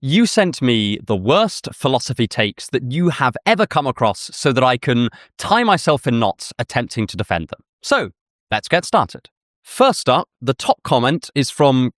You sent me the worst philosophy takes that you have ever come across so that I can tie myself in knots attempting to defend them. So, let's get started. First up, the top comment is from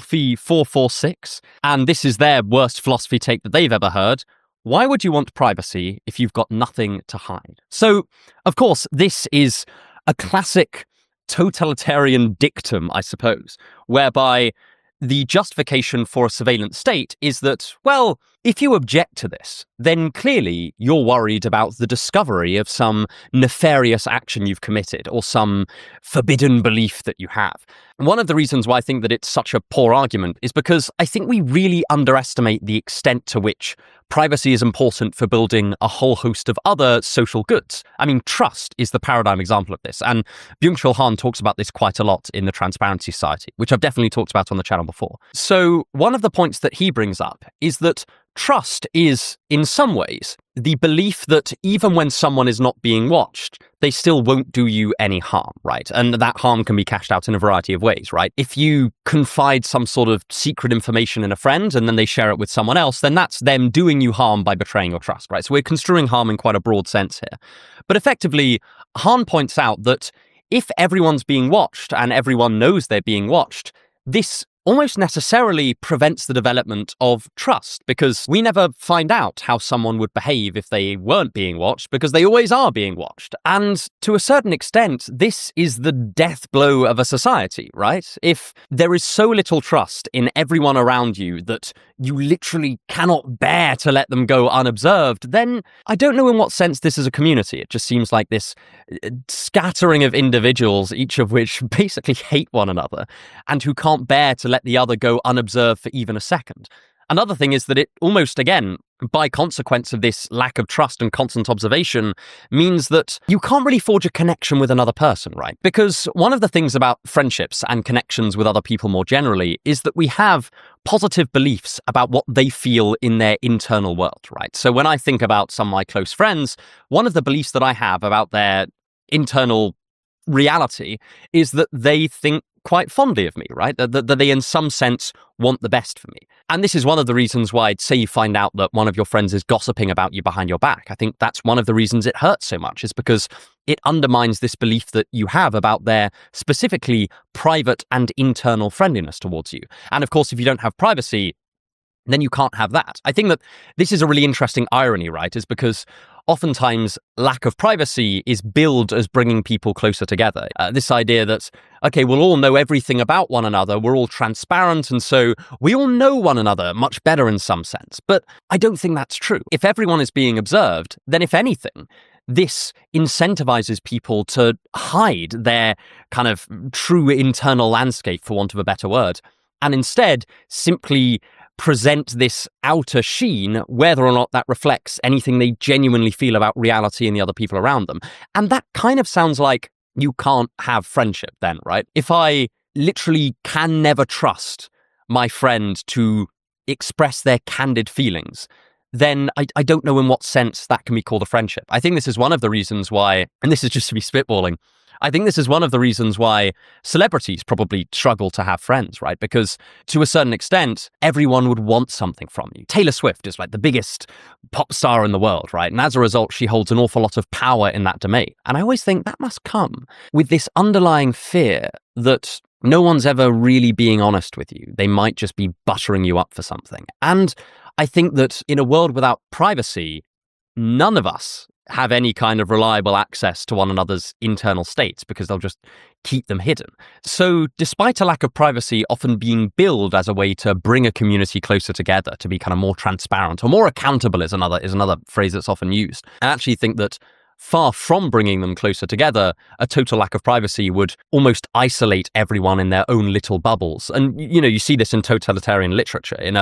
Coffee446, and this is their worst philosophy take that they've ever heard. Why would you want privacy if you've got nothing to hide? So, of course, this is a classic totalitarian dictum, I suppose, whereby the justification for a surveillance state is that, well, if you object to this, then clearly you're worried about the discovery of some nefarious action you've committed or some forbidden belief that you have. One of the reasons why I think that it's such a poor argument is because I think we really underestimate the extent to which privacy is important for building a whole host of other social goods. I mean, trust is the paradigm example of this. And Byung-Chul Han talks about this quite a lot in the Transparency Society, which I've definitely talked about on the channel before. So one of the points that he brings up is that trust is, in some ways, the belief that even when someone is not being watched, they still won't do you any harm, right? And that harm can be cashed out in a variety of ways, right? If you confide some sort of secret information in a friend and then they share it with someone else, then that's them doing you harm by betraying your trust, right? So we're construing harm in quite a broad sense here. But effectively, Han points out that if everyone's being watched and everyone knows they're being watched, this almost necessarily prevents the development of trust, because we never find out how someone would behave if they weren't being watched, because they always are being watched. And to a certain extent, this is the death blow of a society, right? If there is so little trust in everyone around you that you literally cannot bear to let them go unobserved, then I don't know in what sense this is a community. It just seems like this scattering of individuals, each of which basically hate one another and who can't bear to let the other go unobserved for even a second. Another thing is that it almost, again, by consequence of this lack of trust and constant observation, means that you can't really forge a connection with another person, right? Because one of the things about friendships and connections with other people more generally is that we have positive beliefs about what they feel in their internal world, right? So when I think about some of my close friends, one of the beliefs that I have about their internal reality is that they think quite fondly of me, right? That they in some sense want the best for me. And this is one of the reasons why, say you find out that one of your friends is gossiping about you behind your back. I think that's one of the reasons it hurts so much, is because it undermines this belief that you have about their specifically private and internal friendliness towards you. And of course, if you don't have privacy, then you can't have that. I think that this is a really interesting irony, right? Is because oftentimes lack of privacy is billed as bringing people closer together. This idea that, okay, we'll all know everything about one another, we're all transparent, and so we all know one another much better in some sense. But I don't think that's true. If everyone is being observed, then if anything, this incentivizes people to hide their kind of true internal landscape, for want of a better word, and instead simply present this outer sheen, whether or not that reflects anything they genuinely feel about reality and the other people around them. And that kind of sounds like you can't have friendship then, right? If I literally can never trust my friend to express their candid feelings, then I don't know in what sense that can be called a friendship. I think this is one of the reasons why, and this is just to be spitballing, I think this is one of the reasons why celebrities probably struggle to have friends, right? Because to a certain extent, everyone would want something from you. Taylor Swift is like the biggest pop star in the world, right? And as a result, she holds an awful lot of power in that domain. And I always think that must come with this underlying fear that no one's ever really being honest with you. They might just be buttering you up for something. And I think that in a world without privacy, none of us have any kind of reliable access to one another's internal states because they'll just keep them hidden. So despite a lack of privacy often being billed as a way to bring a community closer together, to be kind of more transparent or more accountable is another phrase that's often used, I actually think that far from bringing them closer together, a total lack of privacy would almost isolate everyone in their own little bubbles. And, you know, you see this in totalitarian literature. In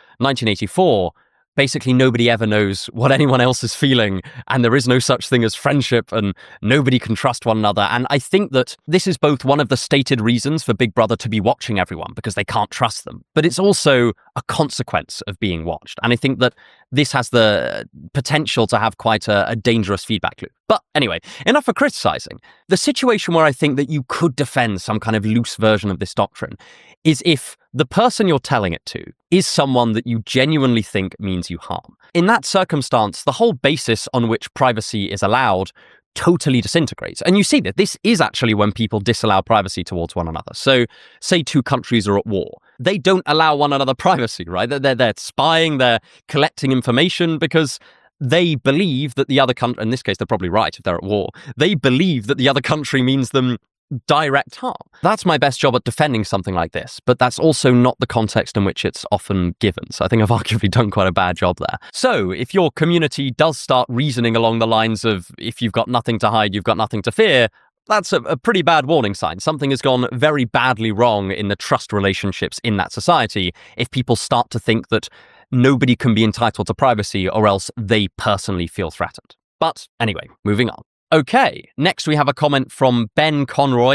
1984, basically nobody ever knows what anyone else is feeling, and there is no such thing as friendship, and nobody can trust one another. And I think that this is both one of the stated reasons for Big Brother to be watching everyone, because they can't trust them, but it's also a consequence of being watched. And I think that this has the potential to have quite a dangerous feedback loop. But anyway, enough for criticizing. The situation where I think that you could defend some kind of loose version of this doctrine is if the person you're telling it to is someone that you genuinely think means you harm. In that circumstance, the whole basis on which privacy is allowed totally disintegrates. And you see that this is actually when people disallow privacy towards one another. So say two countries are at war. They don't allow one another privacy, right? They're spying, they're collecting information because they believe that the other country, in this case, they're probably right if they're at war, they believe that the other country means them direct harm. That's my best job at defending something like this, but that's also not the context in which it's often given. So I think I've arguably done quite a bad job there. So if your community does start reasoning along the lines of, if you've got nothing to hide, you've got nothing to fear, that's a pretty bad warning sign. Something has gone very badly wrong in the trust relationships in that society if people start to think that nobody can be entitled to privacy or else they personally feel threatened. But anyway, moving on. Okay, next we have a comment from Ben Conroy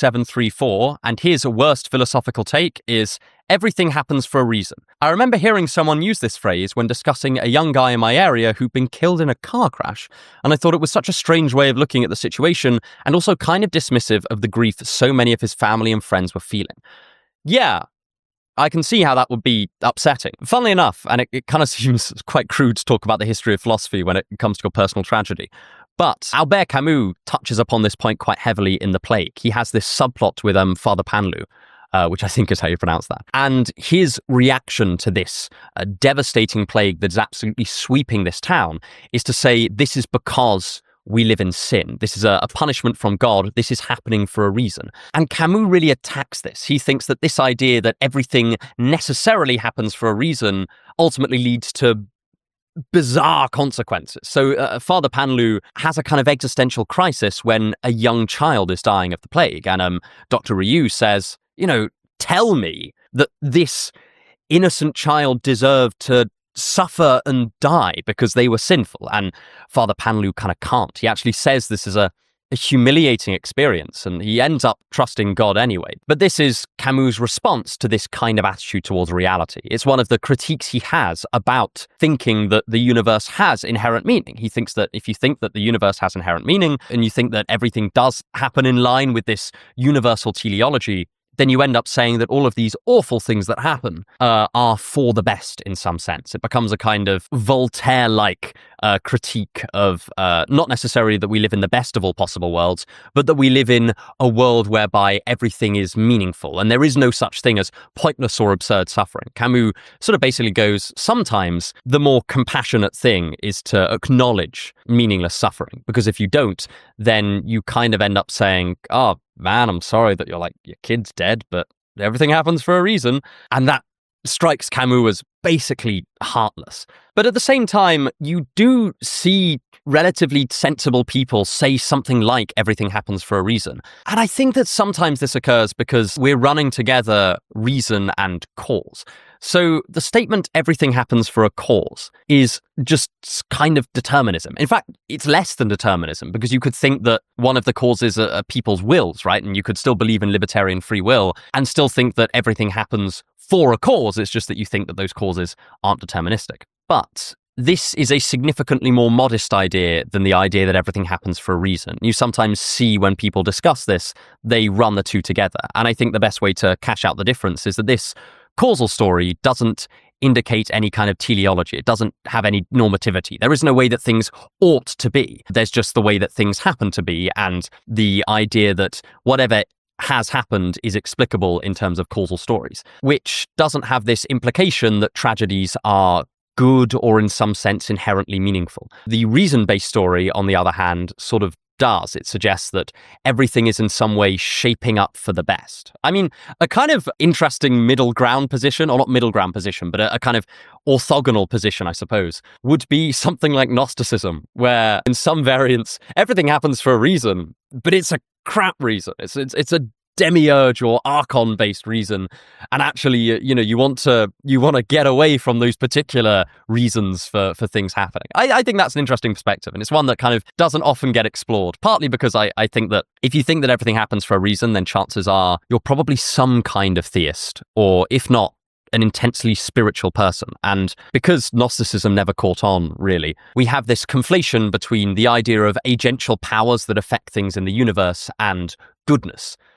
9734, and his worst philosophical take is, everything happens for a reason. I remember hearing someone use this phrase when discussing a young guy in my area who'd been killed in a car crash, and I thought it was such a strange way of looking at the situation and also kind of dismissive of the grief so many of his family and friends were feeling. Yeah, I can see how that would be upsetting. Funnily enough, and it kind of seems quite crude to talk about the history of philosophy when it comes to a personal tragedy, but Albert Camus touches upon this point quite heavily in The Plague. He has this subplot with Father Panlu, which I think is how you pronounce that. And his reaction to this devastating plague that's absolutely sweeping this town is to say, this is because we live in sin. This is a punishment from God. This is happening for a reason. And Camus really attacks this. He thinks that this idea that everything necessarily happens for a reason ultimately leads to bizarre consequences. So Father Panlu has a kind of existential crisis when a young child is dying of the plague. And Dr. Ryu says, tell me that this innocent child deserved to suffer and die because they were sinful. And Father Panlu kind of can't. He actually says this is a humiliating experience, and he ends up trusting God anyway. But this is Camus' response to this kind of attitude towards reality. It's one of the critiques he has about thinking that the universe has inherent meaning. He thinks that if you think that the universe has inherent meaning, and you think that everything does happen in line with this universal teleology, then you end up saying that all of these awful things that happen are for the best in some sense. It becomes a kind of Voltaire-like critique of not necessarily that we live in the best of all possible worlds, but that we live in a world whereby everything is meaningful and there is no such thing as pointless or absurd suffering. Camus sort of basically goes, sometimes the more compassionate thing is to acknowledge meaningless suffering, because if you don't, then you kind of end up saying, oh, man, I'm sorry that your kid's dead, but everything happens for a reason. And that strikes Camus as basically heartless. But at the same time, you do see relatively sensible people say something like everything happens for a reason. And I think that sometimes this occurs because we're running together reason and cause. So the statement everything happens for a cause is just kind of determinism. In fact, it's less than determinism, because you could think that one of the causes are people's wills, right? And you could still believe in libertarian free will and still think that everything happens for a cause. It's just that you think that those causes aren't deterministic. But this is a significantly more modest idea than the idea that everything happens for a reason. You sometimes see when people discuss this, they run the two together. And I think the best way to cash out the difference is that this causal story doesn't indicate any kind of teleology. It doesn't have any normativity. There is no way that things ought to be. There's just the way that things happen to be, and the idea that whatever has happened is explicable in terms of causal stories, which doesn't have this implication that tragedies are good or in some sense inherently meaningful. The reason-based story, on the other hand, sort of does. It suggests that everything is in some way shaping up for the best. I mean, a kind of interesting middle ground position, or not middle ground position, but a kind of orthogonal position, I suppose, would be something like Gnosticism, where in some variants, everything happens for a reason, but it's a crap reason. It's a demiurge or archon-based reason, and actually, you want to get away from those particular reasons for things happening. I think that's an interesting perspective, and it's one that kind of doesn't often get explored. Partly because I think that if you think that everything happens for a reason, then chances are you're probably some kind of theist, or if not, an intensely spiritual person. And because Gnosticism never caught on, really, we have this conflation between the idea of agential powers that affect things in the universe and goodness. But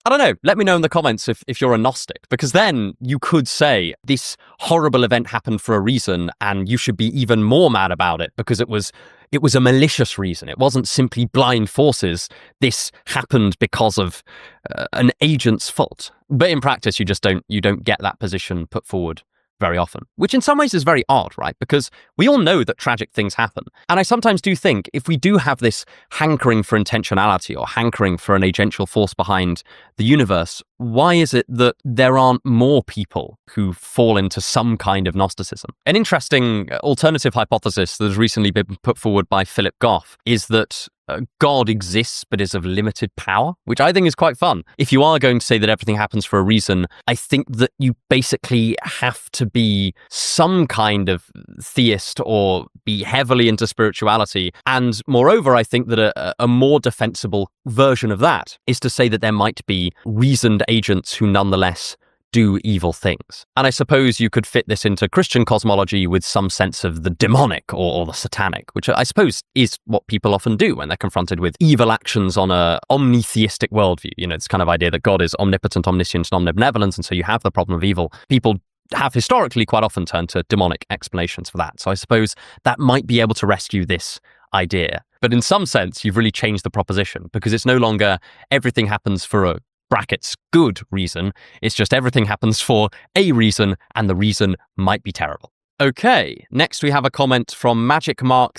I don't know. Let me know in the comments if you're a Gnostic, because then you could say this horrible event happened for a reason and you should be even more mad about it because it was a malicious reason. It wasn't simply blind forces. This happened because of an agent's fault. But in practice, you don't get that position put forward very often, which in some ways is very odd, right? Because we all know that tragic things happen. And I sometimes do think if we do have this hankering for intentionality or hankering for an agential force behind the universe, why is it that there aren't more people who fall into some kind of Gnosticism? An interesting alternative hypothesis that has recently been put forward by Philip Goff is that God exists but is of limited power, which I think is quite fun. If you are going to say that everything happens for a reason, I think that you basically have to be some kind of theist or be heavily into spirituality. And moreover, I think that a more defensible version of that is to say that there might be reasoned agents who nonetheless do evil things. And I suppose you could fit this into Christian cosmology with some sense of the demonic or the satanic, which I suppose is what people often do when they're confronted with evil actions on a omnitheistic worldview. You know, this kind of idea that God is omnipotent, omniscient, and omnibenevolent, and so you have the problem of evil. People have historically quite often turned to demonic explanations for that. So I suppose that might be able to rescue this idea. But in some sense, you've really changed the proposition because it's no longer everything happens for a brackets good reason. It's just everything happens for a reason, and the reason might be terrible. Okay, next we have a comment from Magic Mark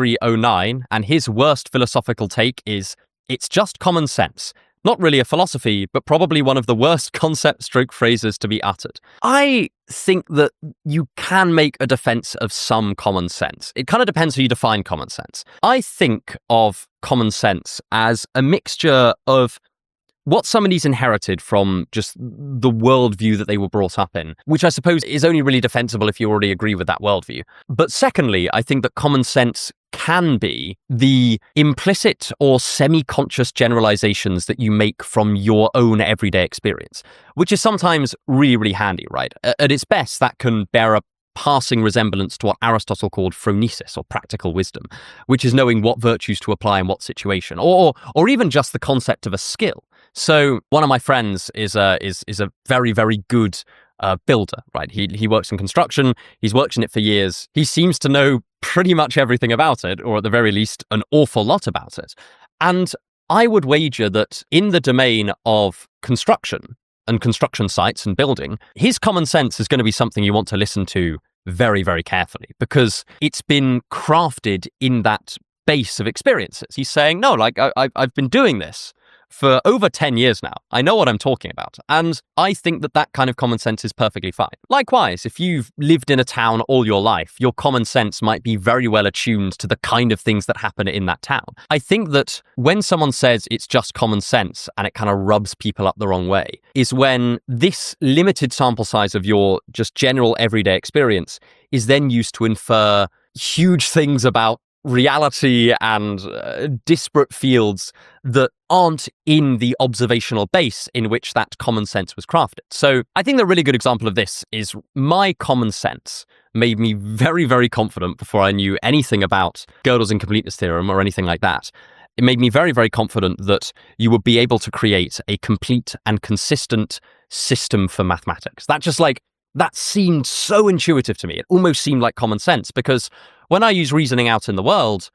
3309, and his worst philosophical take is, it's just common sense. Not really a philosophy, but probably one of the worst concept stroke phrases to be uttered. I think that you can make a defense of some common sense. It kind of depends how you define common sense. I think of common sense as a mixture of what somebody's inherited from just the worldview that they were brought up in, which I suppose is only really defensible if you already agree with that worldview. But secondly, I think that common sense can be the implicit or semi-conscious generalizations that you make from your own everyday experience, which is sometimes really, really handy, right? At its best, that can bear a passing resemblance to what Aristotle called phronesis, or practical wisdom, which is knowing what virtues to apply in what situation, or even just the concept of a skill. So one of my friends is a very, very good builder, right? He works in construction. He's worked in it for years. He seems to know pretty much everything about it, or at the very least, an awful lot about it. And I would wager that in the domain of construction and construction sites and building, his common sense is going to be something you want to listen to very, very carefully, because it's been crafted in that base of experiences. He's saying, no, like I've been doing this for over 10 years now. I know what I'm talking about. And I think that kind of common sense is perfectly fine. Likewise, if you've lived in a town all your life, your common sense might be very well attuned to the kind of things that happen in that town. I think that when someone says it's just common sense and it kind of rubs people up the wrong way, is when this limited sample size of your just general everyday experience is then used to infer huge things about reality and disparate fields that aren't in the observational base in which that common sense was crafted. So I think the really good example of this is my common sense made me very, very confident before I knew anything about Gödel's incompleteness theorem or anything like that. It made me very, very confident that you would be able to create a complete and consistent system for mathematics. That seemed so intuitive to me. It almost seemed like common sense, because when I use reasoning out in the world,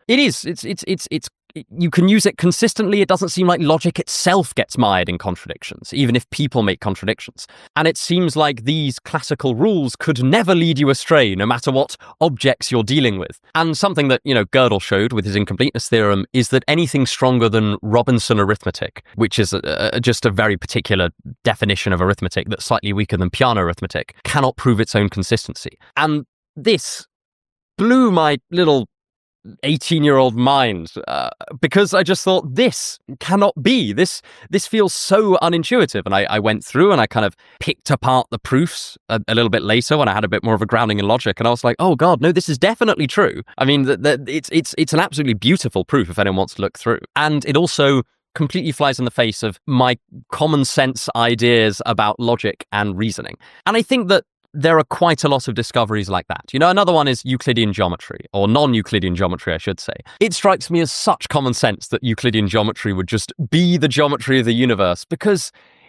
you can use it consistently. It doesn't seem like logic itself gets mired in contradictions, even if people make contradictions. And it seems like these classical rules could never lead you astray, no matter what objects you're dealing with. And something that, Gödel showed with his incompleteness theorem is that anything stronger than Robinson arithmetic, which is just a very particular definition of arithmetic that's slightly weaker than Peano arithmetic, cannot prove its own consistency. And this blew my little 18-year-old mind, because I just thought, this cannot be. This feels so unintuitive. And I went through and I kind of picked apart the proofs a little bit later when I had a bit more of a grounding in logic. And I was like, oh God, no, this is definitely true. I mean, it's an absolutely beautiful proof if anyone wants to look through. And it also completely flies in the face of my common sense ideas about logic and reasoning. And I think that there are quite a lot of discoveries like that. Another one is Euclidean geometry, or non-Euclidean geometry, I should say. It strikes me as such common sense that Euclidean geometry would just be the geometry of the universe, because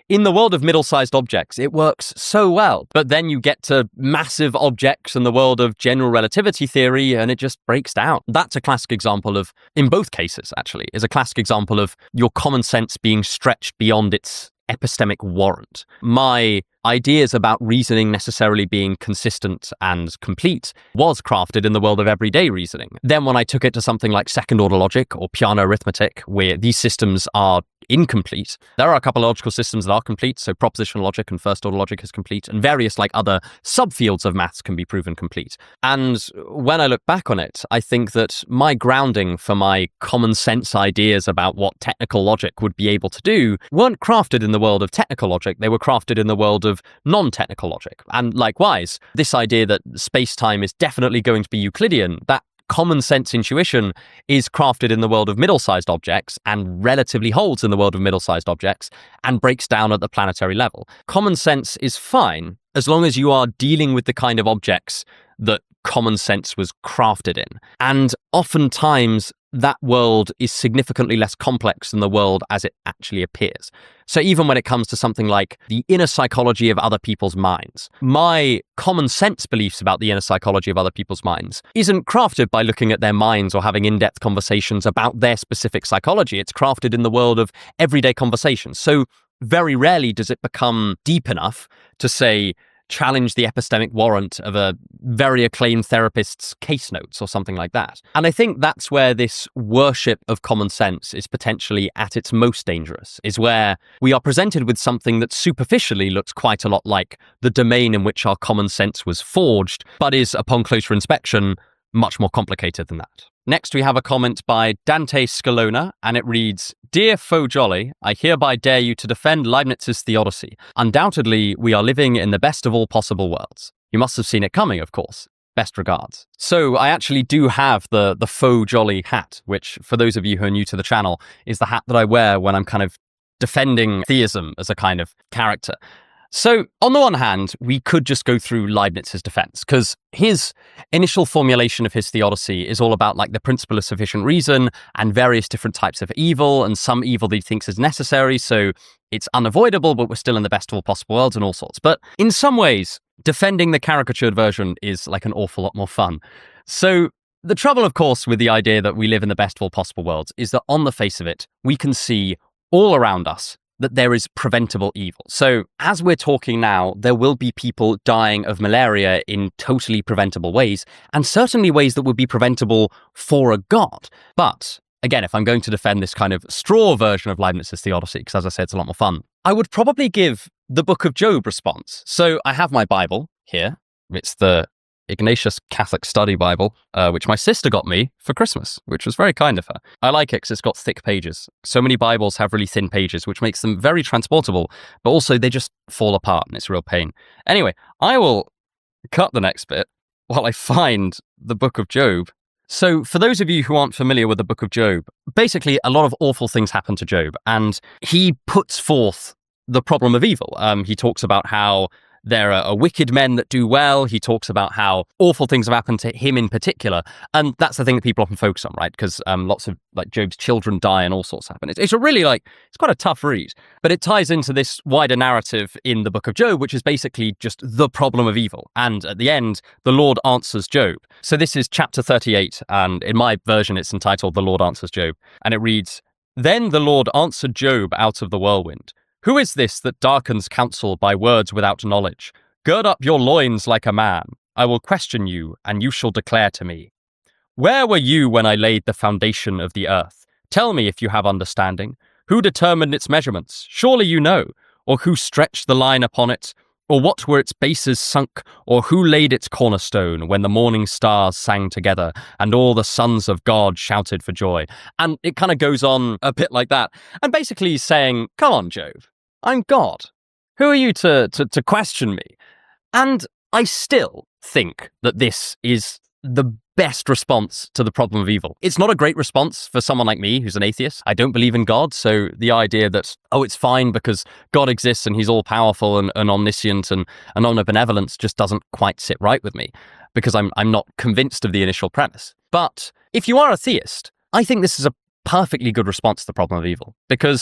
in the world of middle-sized objects, it works so well. But then you get to massive objects in the world of general relativity theory, and it just breaks down. That's a classic example of, in both cases, actually, is a classic example of your common sense being stretched beyond its epistemic warrant. My ideas about reasoning necessarily being consistent and complete was crafted in the world of everyday reasoning. Then when I took it to something like second-order logic or Peano arithmetic, where these systems are incomplete, there are a couple of logical systems that are complete, so propositional logic and first-order logic is complete, and various other subfields of maths can be proven complete. And when I look back on it, I think that my grounding for my common sense ideas about what technical logic would be able to do weren't crafted in the world of technical logic, they were crafted in the world of non-technical logic. And likewise, this idea that space-time is definitely going to be Euclidean, that common sense intuition is crafted in the world of middle-sized objects and relatively holds in the world of middle-sized objects and breaks down at the planetary level. Common sense is fine as long as you are dealing with the kind of objects that common sense was crafted in. And oftentimes that world is significantly less complex than the world as it actually appears. So even when it comes to something like the inner psychology of other people's minds, my common sense beliefs about the inner psychology of other people's minds isn't crafted by looking at their minds or having in-depth conversations about their specific psychology. It's crafted in the world of everyday conversations. So very rarely does it become deep enough to, say, challenge the epistemic warrant of a very acclaimed therapist's case notes or something like that. And I think that's where this worship of common sense is potentially at its most dangerous, is where we are presented with something that superficially looks quite a lot like the domain in which our common sense was forged, but is, upon closer inspection, much more complicated than that. Next, we have a comment by Dante Scalona, and it reads, "Dear Faux Jolly, I hereby dare you to defend Leibniz's theodicy. Undoubtedly, we are living in the best of all possible worlds. You must have seen it coming, of course. Best regards." So I actually do have the Faux Jolly hat, which, for those of you who are new to the channel, is the hat that I wear when I'm kind of defending theism as a kind of character. So, on the one hand, we could just go through Leibniz's defense, because his initial formulation of his theodicy is all about the principle of sufficient reason and various different types of evil, and some evil that he thinks is necessary, so it's unavoidable, but we're still in the best of all possible worlds and all sorts. But in some ways, defending the caricatured version is an awful lot more fun. So, the trouble, of course, with the idea that we live in the best of all possible worlds is that on the face of it, we can see all around us that there is preventable evil. So as we're talking now, there will be people dying of malaria in totally preventable ways, and certainly ways that would be preventable for a god. But again, if I'm going to defend this kind of straw version of Leibniz's theodicy, because as I said, it's a lot more fun, I would probably give the Book of Job response. So I have my Bible here. It's the Ignatius Catholic Study Bible, which my sister got me for Christmas, which was very kind of her. I like it because it's got thick pages. So many Bibles have really thin pages, which makes them very transportable, but also they just fall apart and it's a real pain. Anyway, I will cut the next bit while I find the Book of Job. So for those of you who aren't familiar with the Book of Job, basically a lot of awful things happen to Job, and he puts forth the problem of evil. He talks about how there are wicked men that do well. He talks about how awful things have happened to him in particular. And that's the thing that people often focus on, right? Because lots of Job's children die and all sorts happen. It's a really it's quite a tough read, but it ties into this wider narrative in the Book of Job, which is basically just the problem of evil. And at the end, the Lord answers Job. So this is chapter 38. And in my version, it's entitled The Lord Answers Job. And it reads, "Then the Lord answered Job out of the whirlwind. Who is this that darkens counsel by words without knowledge? Gird up your loins like a man. I will question you, and you shall declare to me. Where were you when I laid the foundation of the earth? Tell me if you have understanding. Who determined its measurements? Surely you know. Or who stretched the line upon it? Or what were its bases sunk? Or who laid its cornerstone when the morning stars sang together and all the sons of God shouted for joy?" And it kind of goes on a bit like that. And basically he's saying, come on, Job. I'm God. Who are you to question me? And I still think that this is the best response to the problem of evil. It's not a great response for someone like me who's an atheist. I don't believe in God, so the idea that, it's fine because God exists and he's all-powerful and omniscient and omnibenevolent just doesn't quite sit right with me, because I'm not convinced of the initial premise. But if you are a theist, I think this is a perfectly good response to the problem of evil, because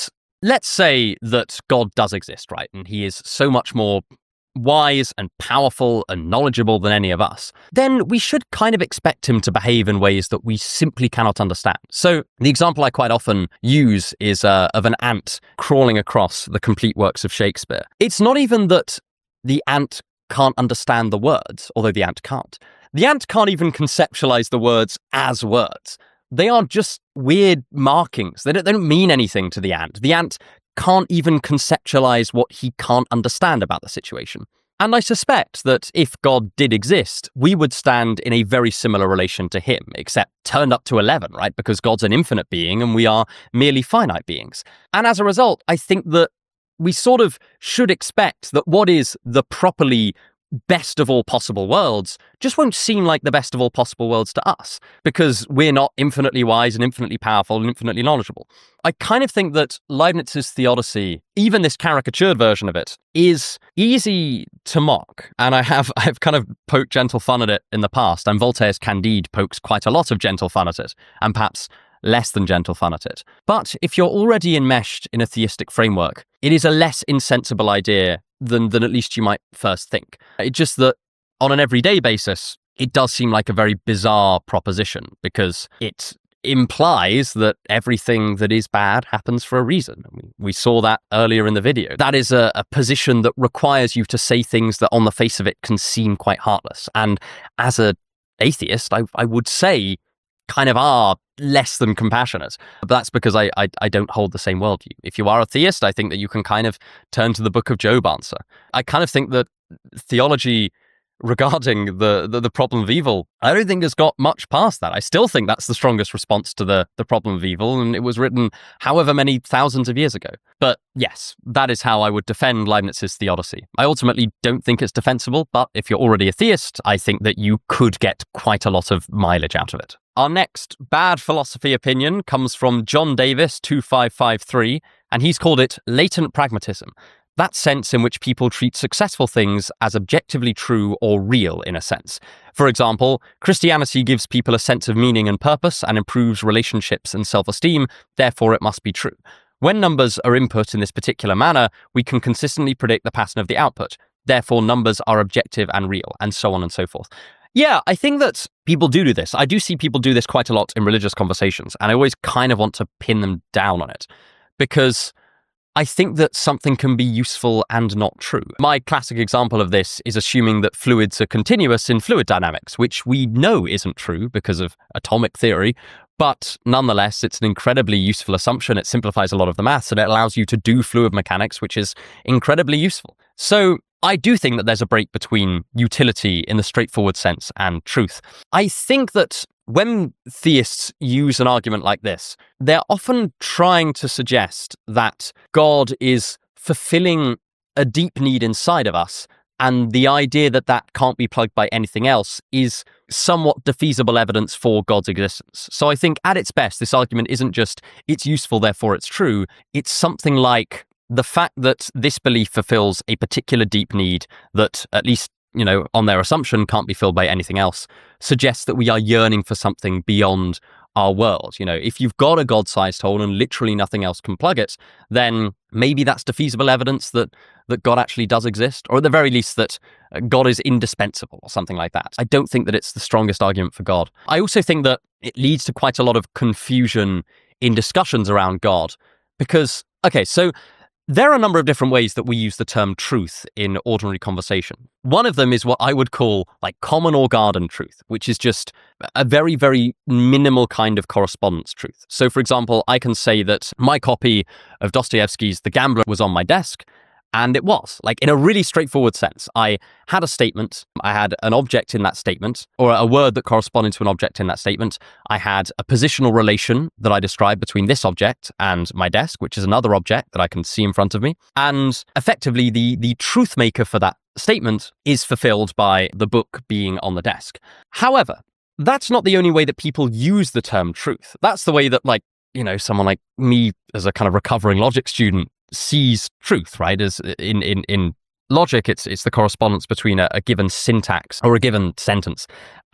let's say that God does exist, right? And he is so much more wise and powerful and knowledgeable than any of us, then we should kind of expect him to behave in ways that we simply cannot understand. So the example I quite often use is of an ant crawling across the complete works of Shakespeare. It's not even that the ant can't understand the words, although the ant can't. The ant can't even conceptualize the words as words. They are just weird markings. They don't mean anything to the ant. The ant can't even conceptualize what he can't understand about the situation. And I suspect that if God did exist, we would stand in a very similar relation to him, except turned up to 11, right? Because God's an infinite being and we are merely finite beings. And as a result, I think that we sort of should expect that what is the properly best of all possible worlds just won't seem like the best of all possible worlds to us, because we're not infinitely wise and infinitely powerful and infinitely knowledgeable. I kind of think that Leibniz's theodicy, even this caricatured version of it, is easy to mock. And I've kind of poked gentle fun at it in the past, and Voltaire's Candide pokes quite a lot of gentle fun at it, and perhaps less than gentle fun at it. But if you're already enmeshed in a theistic framework, it is a less insensible idea than at least you might first think. It's just that on an everyday basis, it does seem like a very bizarre proposition, because it implies that everything that is bad happens for a reason. We saw that earlier in the video. That is a position that requires you to say things that on the face of it can seem quite heartless. And as an atheist, I would say kind of are less than compassionate. But that's because I don't hold the same worldview. If you are a theist, I think that you can kind of turn to the Book of Job answer. I kind of think that theology regarding the problem of evil, I don't think has got much past that. I still think that's the strongest response to the problem of evil, and it was written however many thousands of years ago. But yes, that is how I would defend Leibniz's theodicy. I ultimately don't think it's defensible, but if you're already a theist, I think that you could get quite a lot of mileage out of it. Our next bad philosophy opinion comes from John Davis 2553, and he's called it latent pragmatism. That sense in which people treat successful things as objectively true or real in a sense. For example, Christianity gives people a sense of meaning and purpose and improves relationships and self-esteem, therefore it must be true. When numbers are input in this particular manner, we can consistently predict the pattern of the output. Therefore, numbers are objective and real, and so on and so forth. Yeah, I think that people do this. I do see people do this quite a lot in religious conversations, and I always kind of want to pin them down on it, because I think that something can be useful and not true. My classic example of this is assuming that fluids are continuous in fluid dynamics, which we know isn't true because of atomic theory, but nonetheless, it's an incredibly useful assumption. It simplifies a lot of the maths, and it allows you to do fluid mechanics, which is incredibly useful. So I do think that there's a break between utility in the straightforward sense and truth. I think that when theists use an argument like this, they're often trying to suggest that God is fulfilling a deep need inside of us, and the idea that that can't be plugged by anything else is somewhat defeasible evidence for God's existence. So I think at its best, this argument isn't just it's useful, therefore it's true. It's something like the fact that this belief fulfills a particular deep need that, at least on their assumption, can't be filled by anything else, suggests that we are yearning for something beyond our world. If you've got a God-sized hole and literally nothing else can plug it, then maybe that's defeasible evidence that God actually does exist, or at the very least that God is indispensable or something like that. I don't think that it's the strongest argument for God. I also think that it leads to quite a lot of confusion in discussions around God, because, okay, so there are a number of different ways that we use the term truth in ordinary conversation. One of them is what I would call like common or garden truth, which is just a very, very minimal kind of correspondence truth. So, for example, I can say that my copy of Dostoevsky's The Gambler was on my desk, and it was, like, in a really straightforward sense. I had a statement, I had an object in that statement, or a word that corresponded to an object in that statement. I had a positional relation that I described between this object and my desk, which is another object that I can see in front of me. And effectively, the truth maker for that statement is fulfilled by the book being on the desk. However, that's not the only way that people use the term truth. That's the way that, someone like me as a kind of recovering logic student sees truth, right? As in logic, it's the correspondence between a given syntax or a given sentence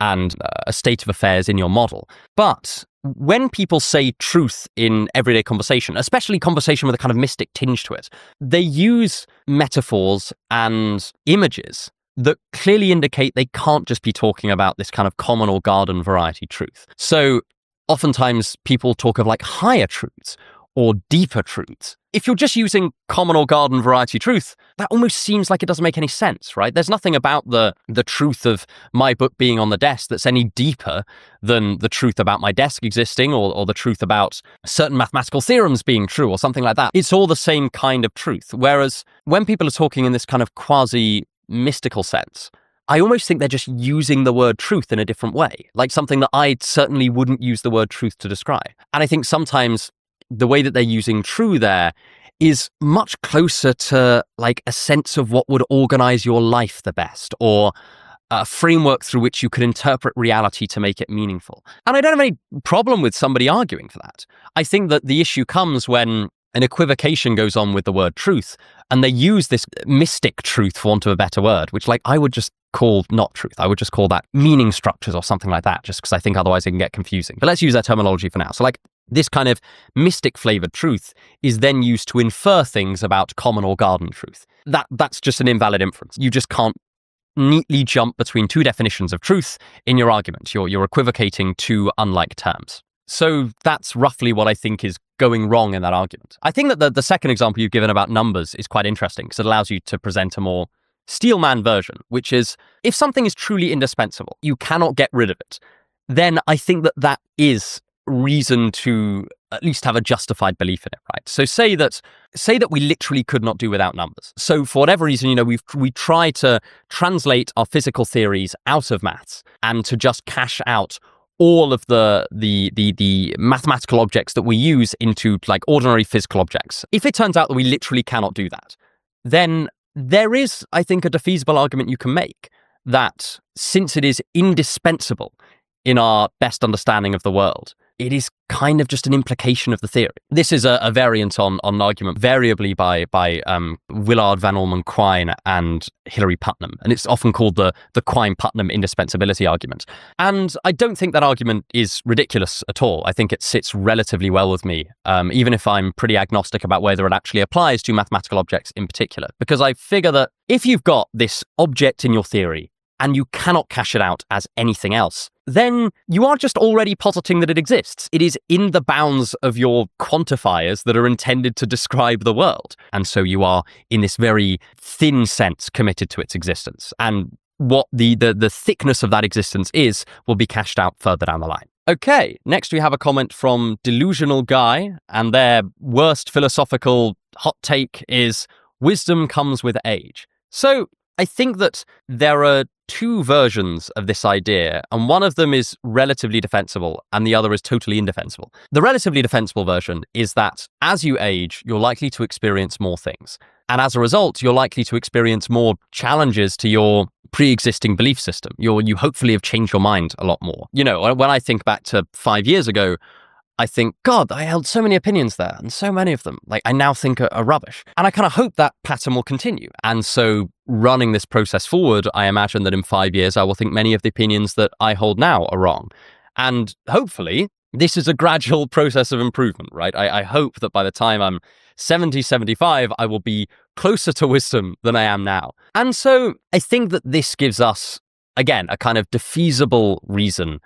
and a state of affairs in your model. But when people say truth in everyday conversation, especially conversation with a kind of mystic tinge to it, they use metaphors and images that clearly indicate they can't just be talking about this kind of common or garden variety truth. So oftentimes people talk of like higher truths or deeper truths. If you're just using common or garden variety truth, that almost seems like it doesn't make any sense, right? There's nothing about the truth of my book being on the desk that's any deeper than the truth about my desk existing or the truth about certain mathematical theorems being true or something like that. It's all the same kind of truth. Whereas when people are talking in this kind of quasi-mystical sense, I almost think they're just using the word truth in a different way, like something that I certainly wouldn't use the word truth to describe. And I think sometimes the way that they're using true there is much closer to like a sense of what would organize your life the best, or a framework through which you could interpret reality to make it meaningful. And I don't have any problem with somebody arguing for that. I think that the issue comes when an equivocation goes on with the word truth, and they use this mystic truth, for want of a better word, which like I would just call not truth. I would just call that meaning structures or something like that, just because I think otherwise it can get confusing. But let's use that terminology for now. So like this kind of mystic flavored truth is then used to infer things about common or garden truth. That's just an invalid inference. You just can't neatly jump between two definitions of truth in your argument. You're equivocating two unlike terms. So that's roughly what I think is going wrong in that argument. I think that the second example you've given about numbers is quite interesting because it allows you to present a more Steelman version, which is if something is truly indispensable, you cannot get rid of it, then I think that is reason to at least have a justified belief in it, right? So say that we literally could not do without numbers. So for whatever reason, we try to translate our physical theories out of maths and to just cash out all of the mathematical objects that we use into like ordinary physical objects. If it turns out that we literally cannot do that, then there is, I think, a defeasible argument you can make that since it is indispensable in our best understanding of the world, it is kind of just an implication of the theory. This is a variant on an argument variably by Willard Van Orman Quine and Hilary Putnam, and it's often called the Quine-Putnam indispensability argument. And I don't think that argument is ridiculous at all. I think it sits relatively well with me, even if I'm pretty agnostic about whether it actually applies to mathematical objects in particular, because I figure that if you've got this object in your theory and you cannot cash it out as anything else, then you are just already positing that it exists. It is in the bounds of your quantifiers that are intended to describe the world. And so you are, in this very thin sense, committed to its existence. And what the thickness of that existence is will be cashed out further down the line. Okay, next we have a comment from Delusional Guy, and their worst philosophical hot take is, wisdom comes with age. So I think that there are two versions of this idea, and one of them is relatively defensible and the other is totally indefensible. The relatively defensible version is that as you age, you're likely to experience more things. And as a result, you're likely to experience more challenges to your pre-existing belief system. You hopefully have changed your mind a lot more. You know, when I think back to 5 years ago, I think, God, I held so many opinions there, and so many of them, like, I now think are rubbish. And I kind of hope that pattern will continue. And so running this process forward, I imagine that in 5 years, I will think many of the opinions that I hold now are wrong. And hopefully, this is a gradual process of improvement, right? I hope that by the time I'm 70, 75, I will be closer to wisdom than I am now. And so I think that this gives us, again, a kind of defeasible reason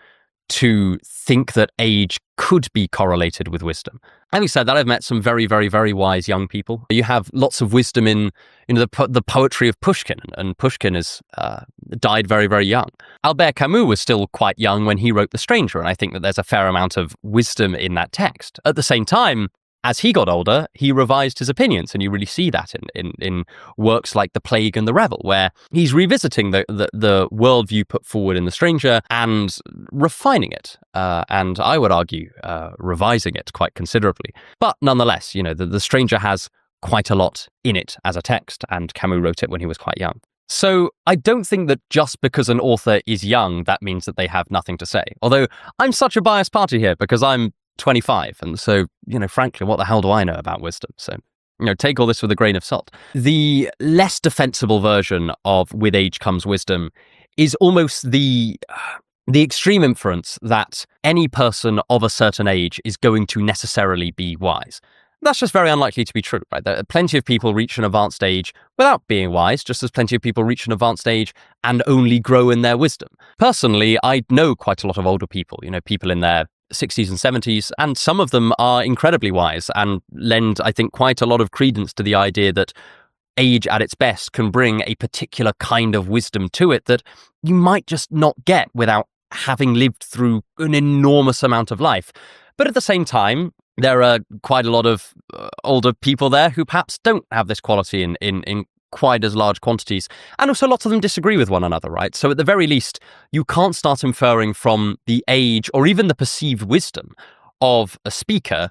to think that age could be correlated with wisdom. Having said that, I've met some very, very, very wise young people. You have lots of wisdom in the poetry of Pushkin, and Pushkin has died very, very young. Albert Camus was still quite young when he wrote The Stranger, and I think that there's a fair amount of wisdom in that text. At the same time, as he got older, he revised his opinions, and you really see that in works like The Plague and the Revel, where he's revisiting the worldview put forward in The Stranger and refining it, and I would argue revising it quite considerably. But nonetheless, the Stranger has quite a lot in it as a text, and Camus wrote it when he was quite young. So I don't think that just because an author is young, that means that they have nothing to say. Although I'm such a biased party here because I'm 25. And so, frankly, what the hell do I know about wisdom? So, take all this with a grain of salt. The less defensible version of with age comes wisdom is almost the the extreme inference that any person of a certain age is going to necessarily be wise. That's just very unlikely to be true, right? There are plenty of people reach an advanced age without being wise, just as plenty of people reach an advanced age and only grow in their wisdom. Personally, I know quite a lot of older people, people in their 60s and 70s, and some of them are incredibly wise and lend, I think, quite a lot of credence to the idea that age at its best can bring a particular kind of wisdom to it that you might just not get without having lived through an enormous amount of life. But at the same time, there are quite a lot of older people there who perhaps don't have this quality in quite as large quantities. And also lots of them disagree with one another, right? So at the very least, you can't start inferring from the age or even the perceived wisdom of a speaker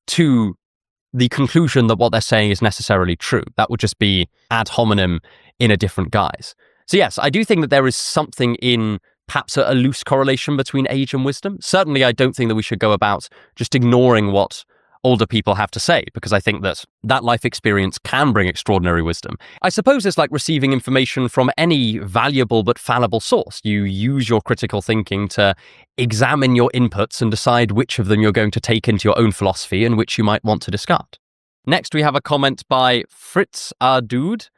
to the conclusion that what they're saying is necessarily true. That would just be ad hominem in a different guise. So yes, I do think that there is something in perhaps a loose correlation between age and wisdom. Certainly, I don't think that we should go about just ignoring what older people have to say, because I think that life experience can bring extraordinary wisdom. I suppose it's like receiving information from any valuable but fallible source. You use your critical thinking to examine your inputs and decide which of them you're going to take into your own philosophy and which you might want to discard. Next, we have a comment by Fritz Ardude,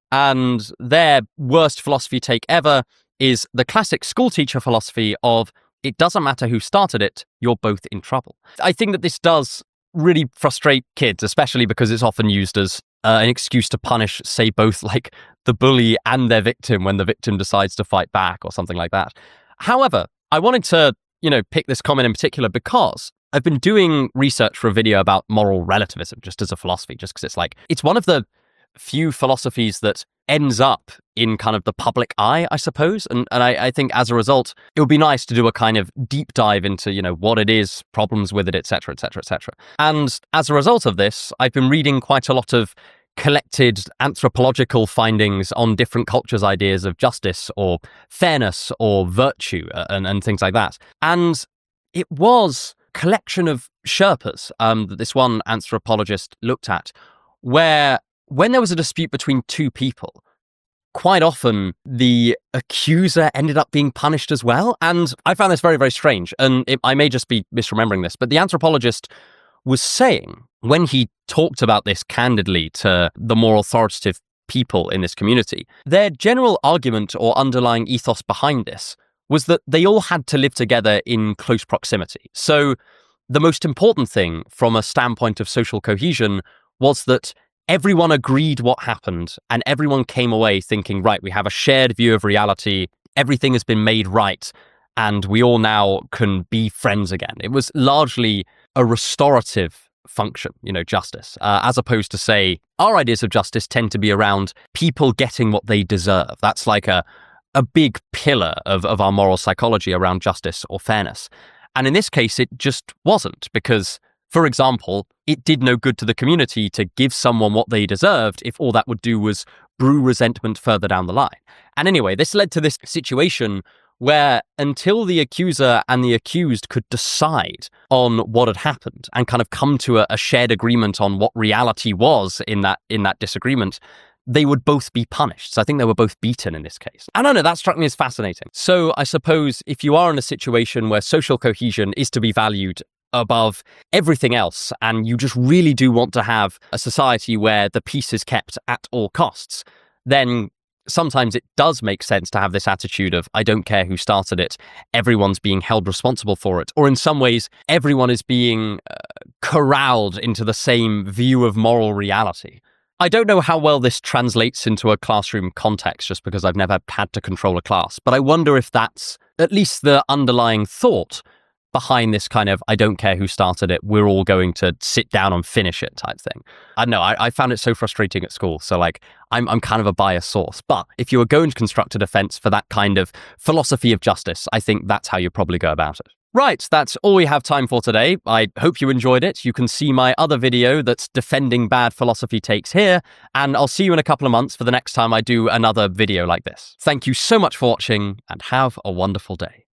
and their worst philosophy take ever is the classic schoolteacher philosophy of it doesn't matter who started it, you're both in trouble. I think that this does really frustrate kids, especially because it's often used as an excuse to punish, say, both like the bully and their victim when the victim decides to fight back or something like that. However, I wanted to, pick this comment in particular because I've been doing research for a video about moral relativism just as a philosophy, just because it's one of the few philosophies that ends up in kind of the public eye, I suppose. And I think as a result, it would be nice to do a kind of deep dive into, what it is, problems with it, etc., etc., etc. And as a result of this, I've been reading quite a lot of collected anthropological findings on different cultures' ideas of justice or fairness or virtue and things like that. And it was a collection of Sherpas that this one anthropologist looked at, where when there was a dispute between two people, quite often the accuser ended up being punished as well. And I found this very, very strange. And I may just be misremembering this, but the anthropologist was saying, when he talked about this candidly to the more authoritative people in this community, their general argument or underlying ethos behind this was that they all had to live together in close proximity. So the most important thing from a standpoint of social cohesion was that everyone agreed what happened and everyone came away thinking, right, we have a shared view of reality, everything has been made right, and we all now can be friends again. It was largely a restorative function, justice, as opposed to, say, our ideas of justice tend to be around people getting what they deserve. That's like a big pillar of our moral psychology around justice or fairness. And in this case, it just wasn't, because for example, it did no good to the community to give someone what they deserved if all that would do was brew resentment further down the line. And anyway, this led to this situation where until the accuser and the accused could decide on what had happened and kind of come to a shared agreement on what reality was in that disagreement, they would both be punished. So I think they were both beaten in this case. I don't know, that struck me as fascinating. So I suppose if you are in a situation where social cohesion is to be valued above everything else, and you just really do want to have a society where the peace is kept at all costs, then sometimes it does make sense to have this attitude of, I don't care who started it, everyone's being held responsible for it. Or in some ways, everyone is being corralled into the same view of moral reality. I don't know how well this translates into a classroom context, just because I've never had to control a class, but I wonder if that's at least the underlying thought behind this kind of, I don't care who started it, we're all going to sit down and finish it type thing. I don't know, I found it so frustrating at school. So I'm kind of a biased source. But if you were going to construct a defense for that kind of philosophy of justice, I think that's how you probably go about it. Right, that's all we have time for today. I hope you enjoyed it. You can see my other video that's defending bad philosophy takes here, and I'll see you in a couple of months for the next time I do another video like this. Thank you so much for watching, and have a wonderful day.